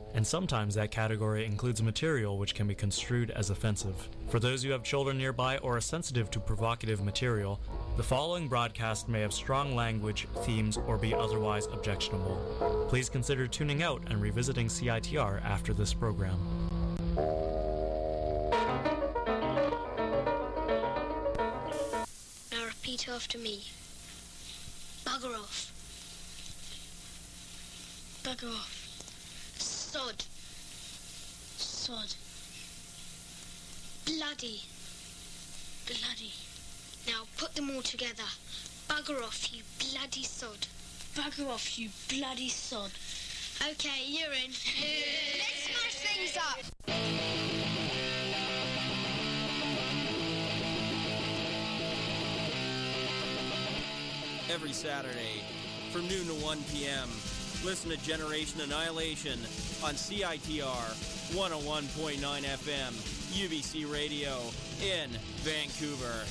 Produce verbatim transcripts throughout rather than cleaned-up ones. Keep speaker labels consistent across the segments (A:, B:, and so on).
A: and sometimes that category includes material which can be construed as offensive. For those who have children nearby or are sensitive to provocative material, the following broadcast may have strong language, themes, or be otherwise objectionable. Please consider tuning out and revisiting C I T R after this program.
B: Now repeat after me. Bugger off. Bugger off. Sod. Sod. Bloody. Bloody. Now put them all together. Bugger off, you bloody sod. Bugger off, you bloody sod. Okay, you're in. Let's smash things up.
C: Every Saturday from noon to one p.m. Listen to Generation Annihilation on C I T R one oh one point nine F M, U B C Radio in Vancouver.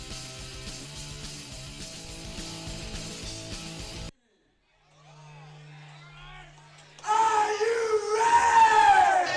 D: Are you ready?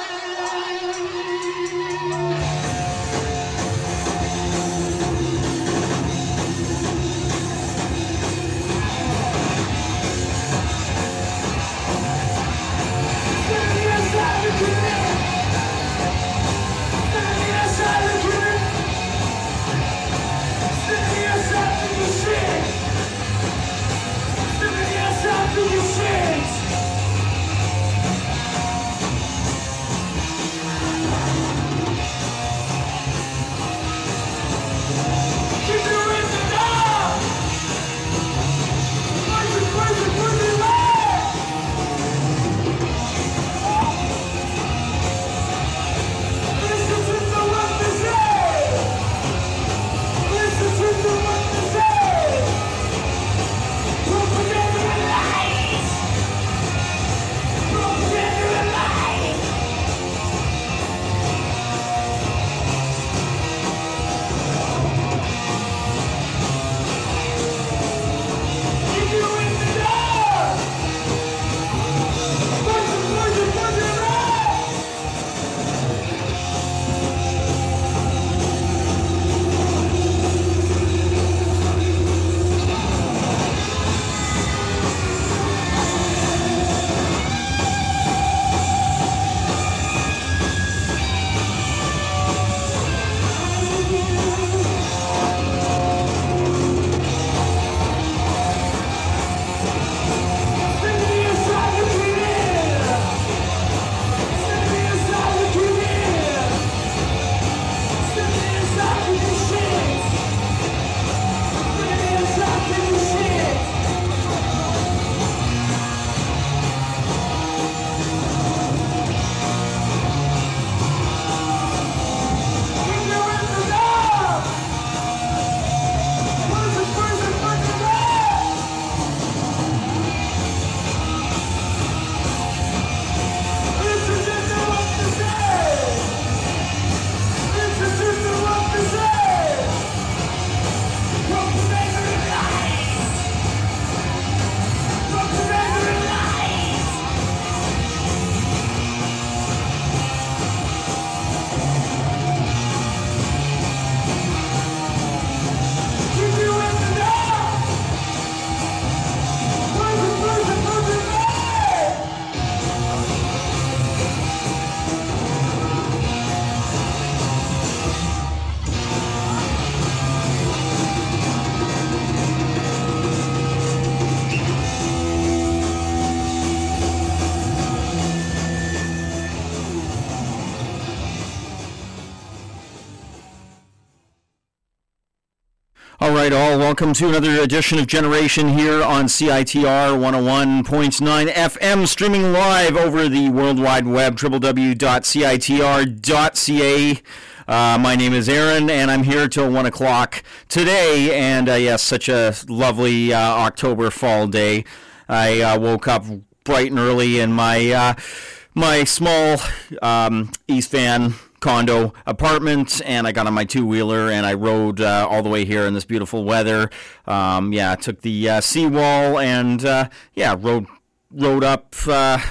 E: All right, all, welcome to another edition of Generation here on C I T R one oh one point nine F M, streaming live over the World Wide Web, w w w dot c i t r dot c a. Uh, my name is Aaron, and I'm here till one o'clock today, and uh, yes, such a lovely uh, October fall day. I uh, woke up bright and early in my, uh, my small um, East Van condo apartment, and I got on my two-wheeler and I rode uh, all the way here in this beautiful weather. Um, yeah, took the uh, seawall and uh, yeah, rode rode up uh,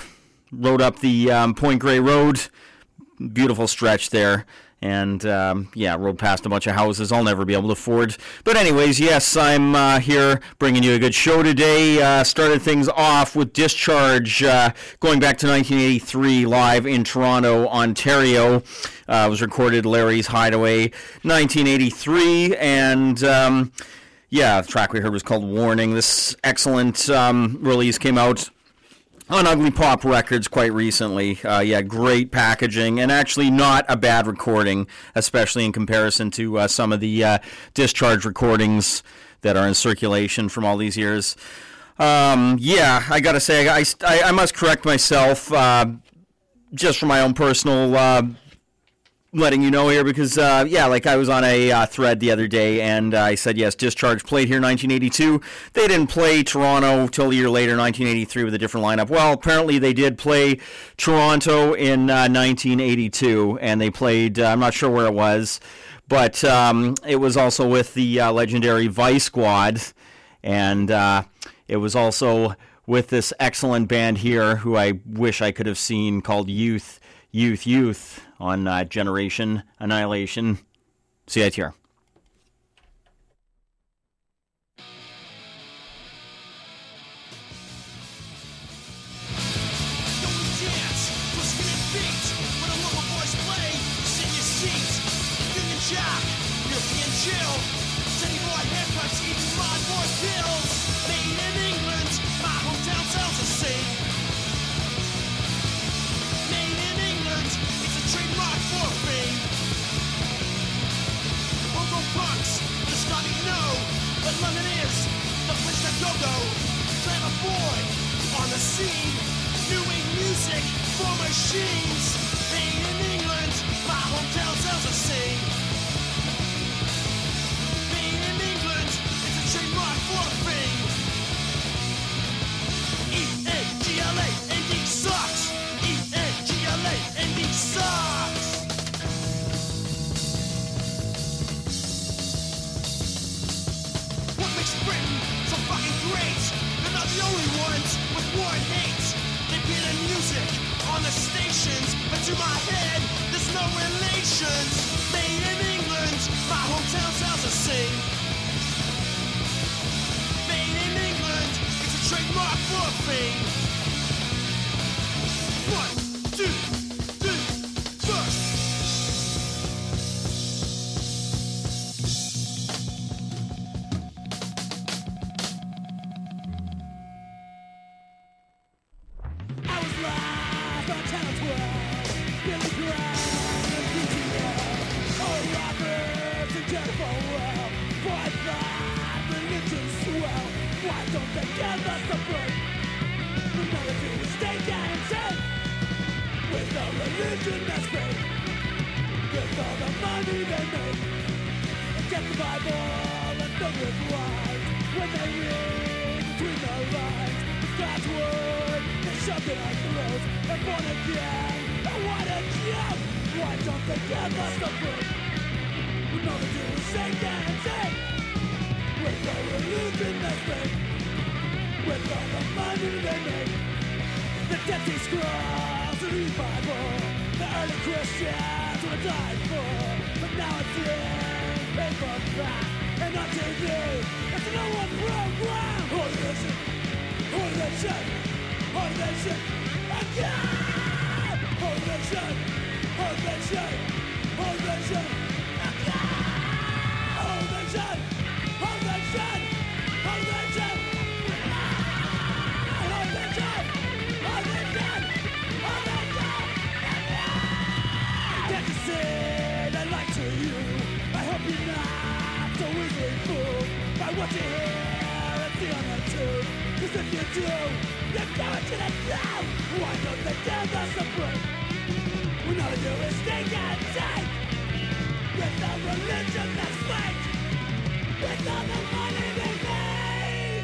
E: rode up the um, Point Grey Road. Beautiful stretch there. And, um, yeah, rode past a bunch of houses I'll never be able to afford. But anyways, yes, I'm uh, here bringing you a good show today. Uh, started things off with Discharge, uh, going back to nineteen eighty-three, live in Toronto, Ontario. Uh, it was recorded Larry's Hideaway, nineteen eighty-three. And, um, yeah, the track we heard was called Warning. This excellent um, release came out on Ugly Pop Records quite recently. Uh, yeah, great packaging, and actually not a bad recording, especially in comparison to uh, some of the uh, Discharge recordings that are in circulation from all these years. Um, yeah, I gotta say, I, I, I must correct myself, uh, just for my own personal uh, letting you know here, because, uh, yeah, like I was on a uh, thread the other day, and uh, I said, yes, Discharge played here in nineteen eighty-two. They didn't play Toronto till a year later, nineteen eighty-three, with a different lineup. Well, apparently they did play Toronto in uh, nineteen eighty-two, and they played, uh, I'm not sure where it was, but um, it was also with the uh, legendary Vice Squad, and uh, it was also with this excellent band here, who I wish I could have seen, called Youth, Youth, Youth, on uh, Generation Annihilation, C I T R.
D: London is the place to go-go. Glamour boy on the scene. New wave music for machines. Made in England, my hometown sells a scene. Made in England, it's a trademark for fame. E N G L A N D sucks. E N G L A N D sucks. What makes Britain so fucking great? They're not the only ones with war and hate. They play the music on the stations, but to my head, there's no relations. Made in England, my hometown sounds the same. Made in England, it's a trademark for fame. One, two, three, first. Religion that's fake. With all the money they make, get the Bible and fill with lies. When they read between the lines, it's God's word, they shove it our throats. And born again, and what a joke. Why don't they give us the proof? When all they do is shake and take. With the religion that's fake. With all the money they make, the Dead Sea Scrolls and the Bible, the early Christians would have died for. But now it's in paperback and on T V. It's a no one program. Holy that shit, holy that shit, holy that shit, again. Holy that shit, holy that shit, holy that shit, again. Holy that shit, holy that shit, holy that shit. What you hear and see on the tube. Cause if you do, you're going to the ground. Why don't they give us a break? When all they do is take and take. With the religion that's fake. With all the money they make.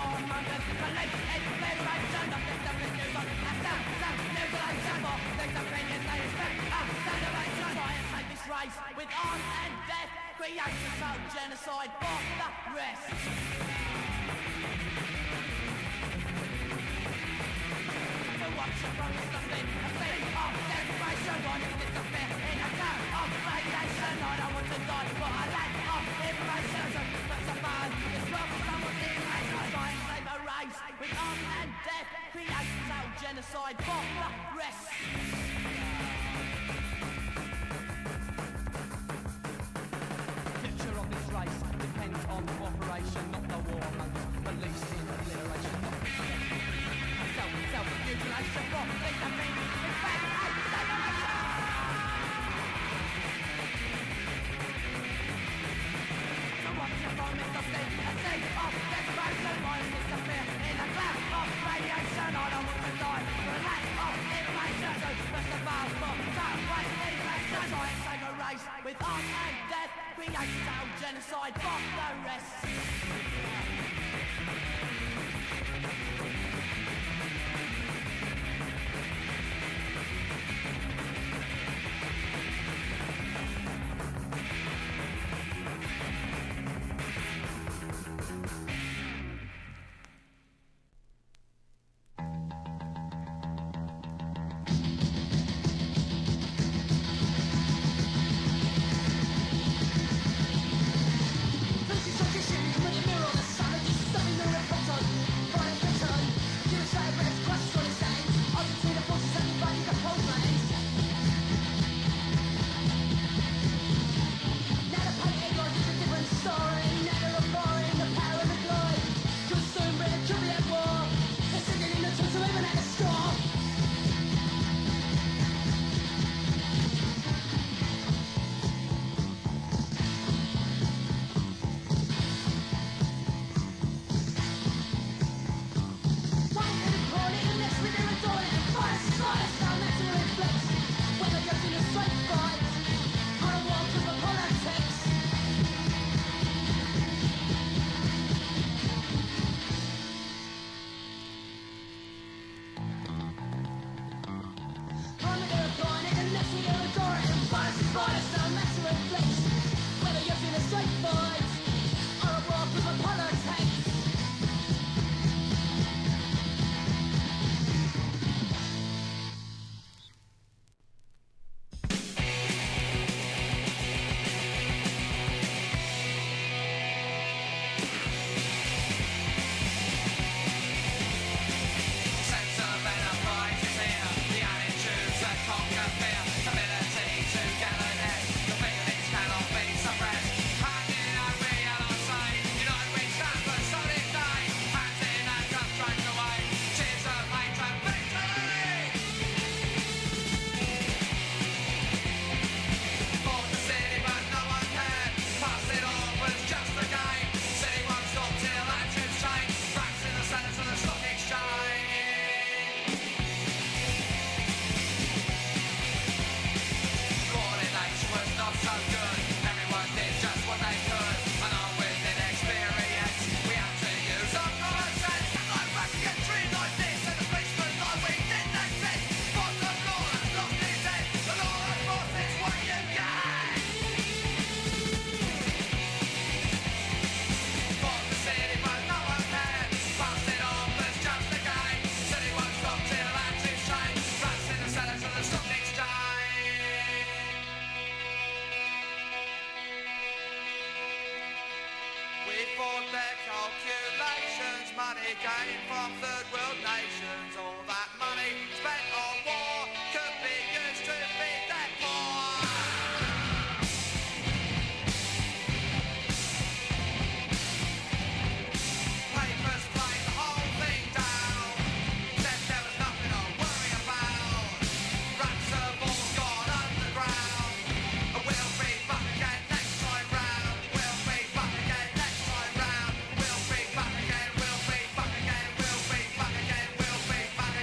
D: With arms and death, create total genocide for the rest. To watch the progress of it, a thing of desperation, one is disappear in a cloud of radiation. I don't want to die for a lack of information. But survive this world for someone's information. Try and save a race with arms and death, create total genocide for the rest. Depends on cooperation, not the war modes, beliefs in obliteration, not self, self-mutilation, what is the meaning? It's bad, acceleration! So what's the moment of sin? A state of desperation, one disappear in a cloud of radiation. I don't want to die for a lack of information. So first of all, for some way information, try and save a race with arms and death. Create total genocide for the rest.
F: We'll be back again, we'll be back again, we'll be back again, we'll be back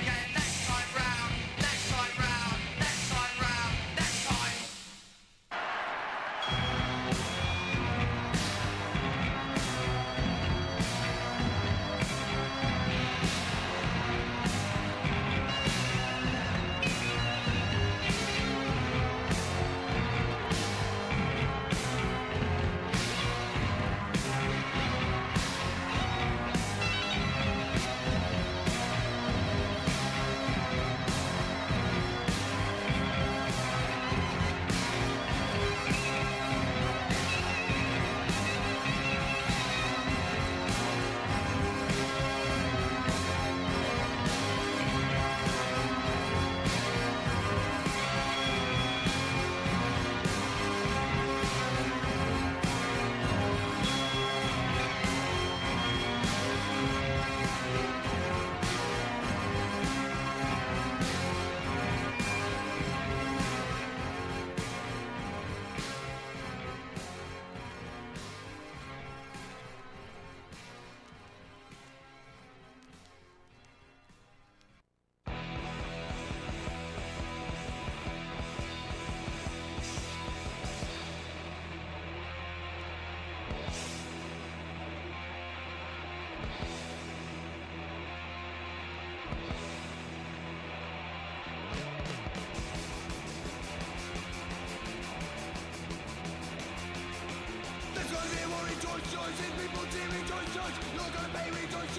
F: choices, people team rejoice, choice. You're gonna pay, rejoice,